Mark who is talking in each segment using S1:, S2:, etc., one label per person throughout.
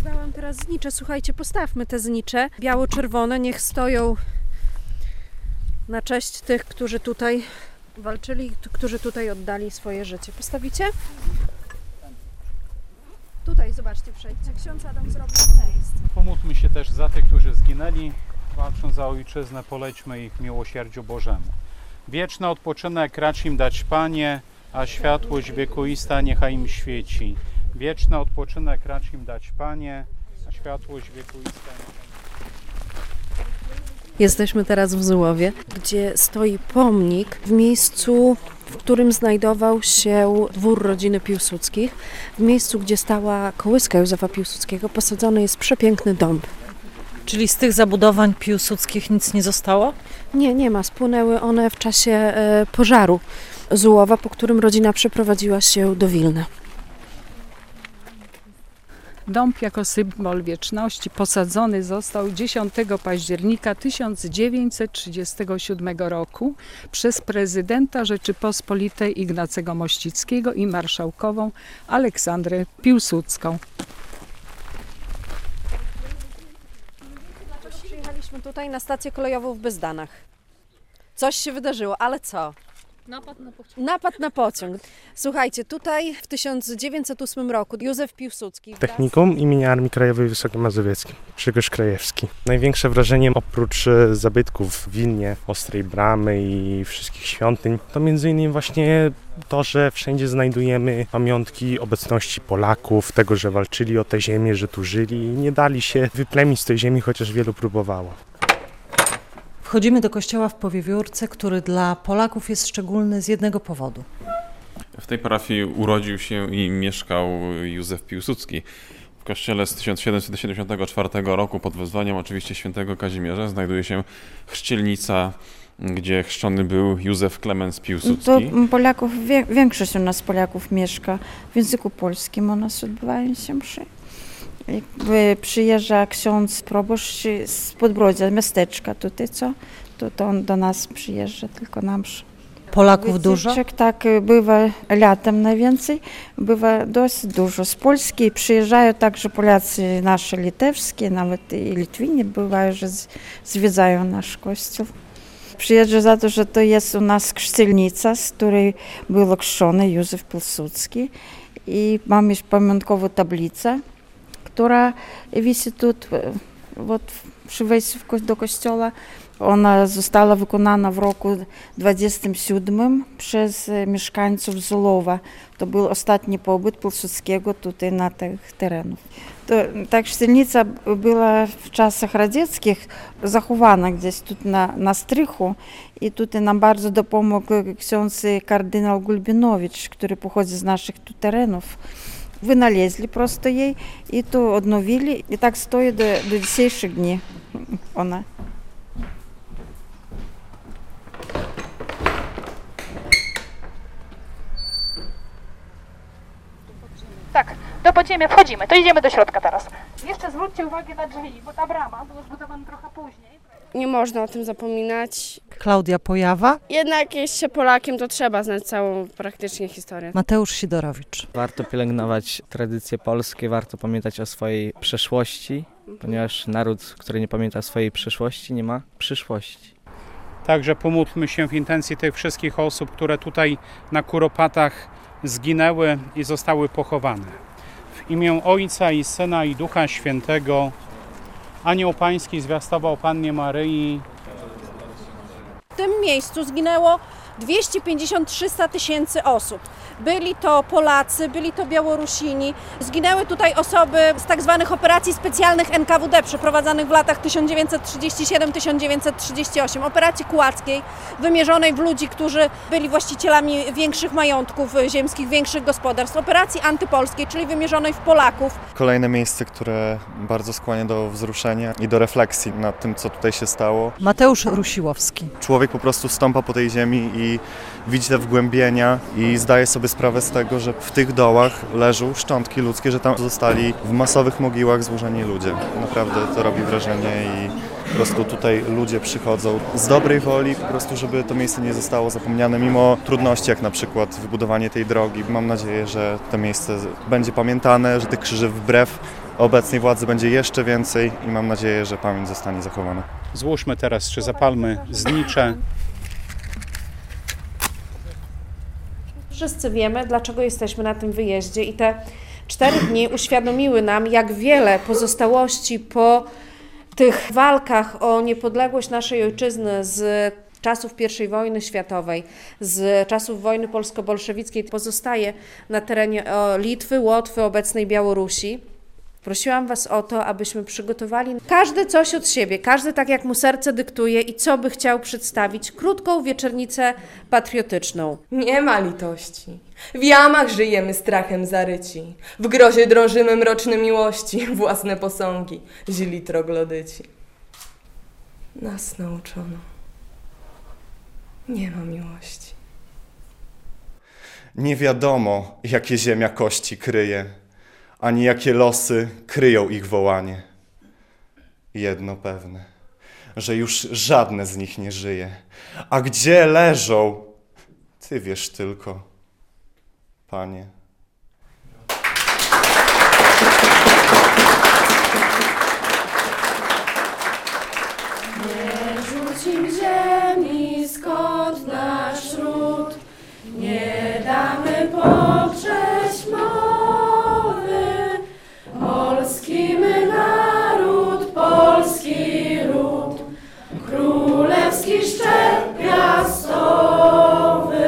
S1: Zakładałam teraz znicze. Słuchajcie, postawmy te znicze biało-czerwone. Niech stoją na cześć tych, którzy tutaj walczyli, którzy tutaj oddali swoje życie. Postawicie? Tutaj, zobaczcie, przejdźcie. Ksiądz Adam zrobił miejsce.
S2: Pomódlmy się też za tych, którzy zginęli, walcząc za Ojczyznę, polećmy ich miłosierdziu Bożemu. Wieczny odpoczynek racz im dać, Panie, a światłość wiekuista niechaj im świeci. Wieczny odpoczynek racz im dać, Panie, a światłość wiekuista niechaj im świeci.
S1: Jesteśmy teraz w Zułowie, gdzie stoi pomnik w miejscu, w którym znajdował się dwór rodziny Piłsudskich. W miejscu, gdzie stała kołyska Józefa Piłsudskiego, posadzony jest przepiękny dąb.
S3: Czyli z tych zabudowań piłsudskich nic nie zostało?
S1: Nie ma. Spłonęły one w czasie pożaru Zułowa, po którym rodzina przeprowadziła się do Wilna.
S4: Dąb jako symbol wieczności posadzony został 10 października 1937 roku przez prezydenta Rzeczypospolitej Ignacego Mościckiego i marszałkową Aleksandrę Piłsudską.
S1: Przyjechaliśmy tutaj na stację kolejową w Bezdanach. Coś się wydarzyło, ale co? Napad na pociąg. Słuchajcie, tutaj w 1908 roku Józef Piłsudski...
S5: Technikum imienia Armii Krajowej w Wysokim Mazowieckim, Grzegorz Krajewski. Największe wrażenie oprócz zabytków w Wilnie, Ostrej Bramy i wszystkich świątyń, to między innymi właśnie to, że wszędzie znajdujemy pamiątki obecności Polaków, tego, że walczyli o tę ziemię, że tu żyli i nie dali się wyplemić z tej ziemi, chociaż wielu próbowało.
S3: Wchodzimy do kościoła w Powiewiórce, który dla Polaków jest szczególny z jednego powodu.
S6: W tej parafii urodził się i mieszkał Józef Piłsudski. W kościele z 1774 roku pod wezwaniem oczywiście świętego Kazimierza znajduje się chrzcielnica, gdzie chrzczony był Józef Klemens Piłsudski.
S7: To Polaków, większość u nas Polaków mieszka w języku polskim, u nas odbywają się mszy. Przyjeżdża ksiądz proboszcz z Podbrodzia, miasteczka tutaj, to on do nas przyjeżdża tylko na mszę.
S3: Polaków dużo?
S7: Tak, bywa latem najwięcej, bywa dosyć dużo. Z Polski przyjeżdżają także Polacy nasze litewskie, nawet i Litwini bywają, że zwiedzają nasz kościół. Przyjeżdża za to, że to jest u nas chrzcielnica, z której był chrzczony Józef Piłsudski i mamy pamiątkową tablicę, która wisi tu przy wejściu do kościoła. Ona została wykonana w roku 27 przez mieszkańców Zułowa. To był ostatni pobyt Piłsudskiego tutaj na tych terenach. Ta chrzcielnica była w czasach radzieckich zachowana gdzieś tu na strychu i tutaj nam bardzo dopomógł ksiądz kardynał Gulbinowicz, który pochodzi z naszych tu terenów. Wynaleźli prosto jej i tu odnowili i tak stoi do dzisiejszych dni ona.
S8: Tak, do podziemia wchodzimy, to idziemy do środka teraz. Jeszcze zwróćcie uwagę na drzwi, bo ta brama była zbudowana trochę później.
S9: Nie można o tym zapominać.
S3: Klaudia Pojawa.
S9: Jednak jeśli się Polakiem, to trzeba znać całą praktycznie historię.
S3: Mateusz Sidorowicz.
S10: Warto pielęgnować tradycje polskie, warto pamiętać o swojej przeszłości, ponieważ naród, który nie pamięta swojej przeszłości, nie ma przyszłości.
S2: Także pomódlmy się w intencji tych wszystkich osób, które tutaj na Kuropatach zginęły i zostały pochowane. W imię Ojca i Syna i Ducha Świętego. Anioł Pański zwiastował Pannie Maryi.
S1: W tym miejscu zginęło 250-300 tysięcy osób. Byli to Polacy, byli to Białorusini. Zginęły tutaj osoby z tak zwanych operacji specjalnych NKWD przeprowadzanych w latach 1937-1938. Operacji kułackiej wymierzonej w ludzi, którzy byli właścicielami większych majątków ziemskich, większych gospodarstw. Operacji antypolskiej, czyli wymierzonej w Polaków.
S11: Kolejne miejsce, które bardzo skłania do wzruszenia i do refleksji nad tym, co tutaj się stało.
S3: Mateusz Rusiłowski.
S11: Człowiek po prostu stąpa po tej ziemi i widzi te wgłębienia i zdaje sobie sprawę z tego, że w tych dołach leżą szczątki ludzkie, że tam zostali w masowych mogiłach złożeni ludzie. Naprawdę to robi wrażenie i po prostu tutaj ludzie przychodzą z dobrej woli, po prostu żeby to miejsce nie zostało zapomniane, mimo trudności, jak na przykład wybudowanie tej drogi. Mam nadzieję, że to miejsce będzie pamiętane, że tych krzyży wbrew obecnej władzy będzie jeszcze więcej i mam nadzieję, że pamięć zostanie zachowana.
S2: Złóżmy teraz, czy zapalmy znicze.
S1: Wszyscy wiemy, dlaczego jesteśmy na tym wyjeździe i te 4 dni uświadomiły nam, jak wiele pozostałości po tych walkach o niepodległość naszej ojczyzny z czasów I wojny światowej, z czasów wojny polsko-bolszewickiej pozostaje na terenie Litwy, Łotwy, obecnej Białorusi. Prosiłam Was o to, abyśmy przygotowali każdy coś od siebie, każdy tak jak mu serce dyktuje i co by chciał przedstawić, krótką wieczornicę patriotyczną.
S12: Nie ma litości. W jamach żyjemy strachem zaryci, w grozie drążymy mroczne miłości, własne posągi, źli troglodyci. Nas nauczono. Nie ma miłości.
S11: Nie wiadomo, jakie ziemia kości kryje, ani jakie losy kryją ich wołanie. Jedno pewne, że już żadne z nich nie żyje. A gdzie leżą, Ty wiesz tylko, Panie.
S13: Nie rzucim ziemi, skąd nasz ród, nie damy poprzeć mowy. Polski my naród, polski ród, królewski szczep piastowy.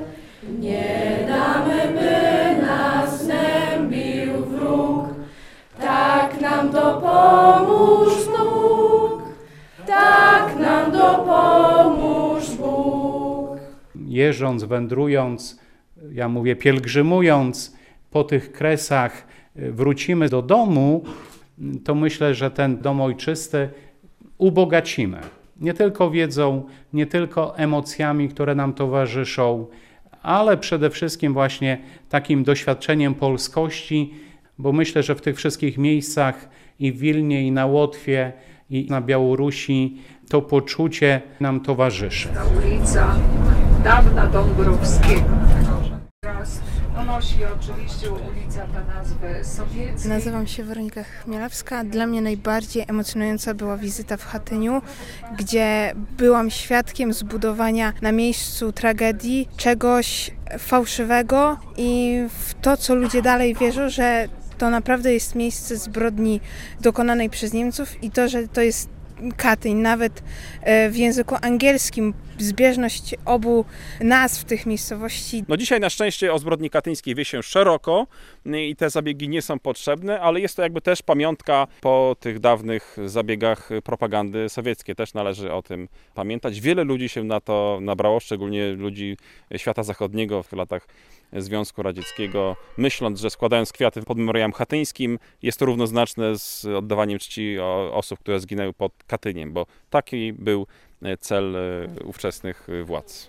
S13: Nie damy, by nas gnębił wróg, tak nam dopomóż Bóg, tak nam dopomóż Bóg.
S2: Jeżdżąc, wędrując, ja mówię pielgrzymując po tych kresach, wrócimy do domu, to myślę, że ten dom ojczysty ubogacimy. Nie tylko wiedzą, nie tylko emocjami, które nam towarzyszą, ale przede wszystkim właśnie takim doświadczeniem polskości, bo myślę, że w tych wszystkich miejscach i w Wilnie, i na Łotwie, i na Białorusi to poczucie nam towarzyszy.
S4: Ta ulica dawna Dąbrowskiego. Teraz nosi oczywiście ulica ta nazwę sowiecką.
S14: Nazywam się Weronika Chmielewska. Dla mnie najbardziej emocjonująca była wizyta w Chatyniu, gdzie byłam świadkiem zbudowania na miejscu tragedii czegoś fałszywego i w to, co ludzie dalej wierzą, że to naprawdę jest miejsce zbrodni dokonanej przez Niemców i to, że to jest Katyń. Nawet w języku angielskim zbieżność obu nazw tych miejscowości.
S15: No dzisiaj na szczęście o zbrodni katyńskiej wie się szeroko i te zabiegi nie są potrzebne, ale jest to jakby też pamiątka po tych dawnych zabiegach propagandy sowieckiej. Też należy o tym pamiętać. Wiele ludzi się na to nabrało, szczególnie ludzi świata zachodniego w latach Związku Radzieckiego, myśląc, że składając kwiaty pod memoriałem chatyńskim, jest to równoznaczne z oddawaniem czci osób, które zginęły pod Katyniem, bo taki był cel ówczesnych władz.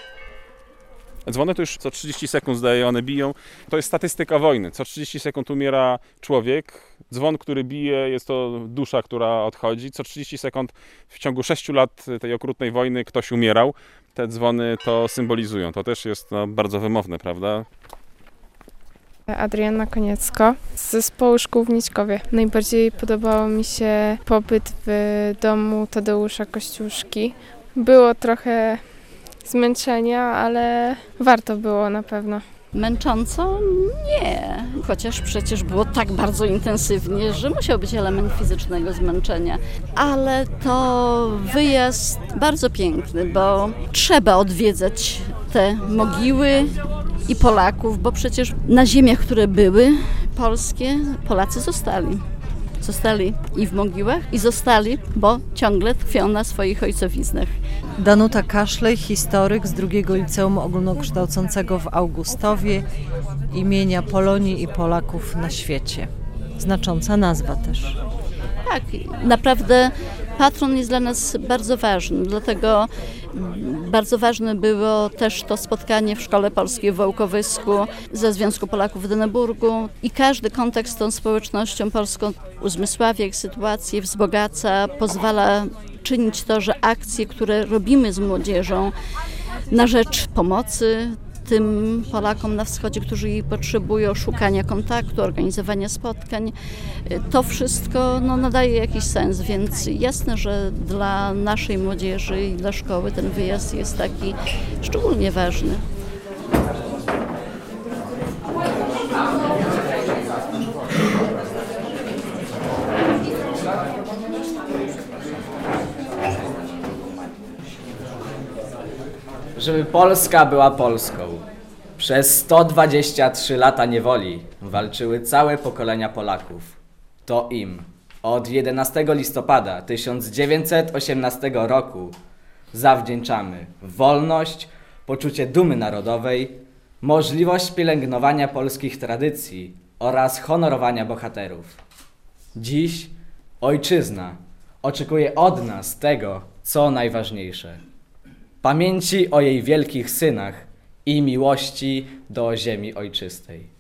S15: Dzwony to już co 30 sekund, zdaje, one biją. To jest statystyka wojny. Co 30 sekund umiera człowiek. Dzwon, który bije, jest to dusza, która odchodzi. Co 30 sekund w ciągu 6 lat tej okrutnej wojny ktoś umierał. Te dzwony to symbolizują. To też jest bardzo wymowne, prawda?
S16: Adrianna Koniecko z zespołu szkół w Nićkowie. Najbardziej podobał mi się pobyt w domu Tadeusza Kościuszki. Było trochę zmęczenia, ale warto było na pewno.
S17: Męcząco? Nie. Chociaż przecież było tak bardzo intensywnie, że musiał być element fizycznego zmęczenia. Ale to wyjazd bardzo piękny, bo trzeba odwiedzać te mogiły i Polaków, bo przecież na ziemiach, które były polskie, Polacy zostali. Zostali i w mogiłach, i zostali, bo ciągle tkwią na swoich ojcowiznach.
S3: Danuta Kaszlej, historyk z drugiego liceum ogólnokształcącego w Augustowie imienia Polonii i Polaków na świecie. Znacząca nazwa też.
S17: Tak, naprawdę patron jest dla nas bardzo ważny, dlatego bardzo ważne było też to spotkanie w Szkole Polskiej w Wołkowysku ze Związku Polaków w Dyneburgu i każdy kontakt z tą społecznością polską uzmysławia ich sytuację, wzbogaca, pozwala czynić to, że akcje, które robimy z młodzieżą na rzecz pomocy, tym Polakom na wschodzie, którzy jej potrzebują, szukania kontaktu, organizowania spotkań. To wszystko nadaje jakiś sens, więc jasne, że dla naszej młodzieży i dla szkoły ten wyjazd jest taki szczególnie ważny.
S18: Żeby Polska była Polską. Przez 123 lata niewoli walczyły całe pokolenia Polaków. To im od 11 listopada 1918 roku zawdzięczamy wolność, poczucie dumy narodowej, możliwość pielęgnowania polskich tradycji oraz honorowania bohaterów. Dziś ojczyzna oczekuje od nas tego, co najważniejsze. Pamięci o jej wielkich synach i miłości do ziemi ojczystej.